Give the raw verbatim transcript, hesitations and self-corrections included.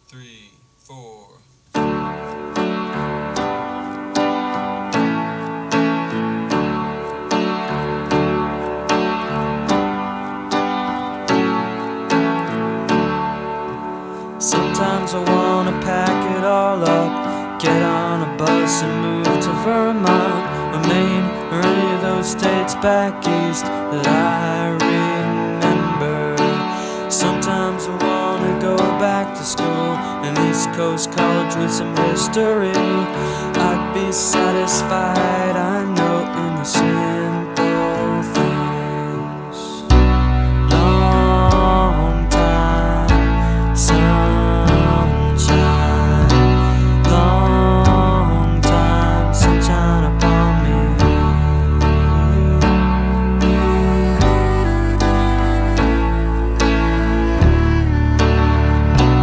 three, four. Sometimes I wanna pack it all up, get on a bus and move to Vermont or Maine or any of those states back east that I remember. Sometimes I wanna go back to school, an East Coast college with some history. I'd be satisfied, I know, in the city.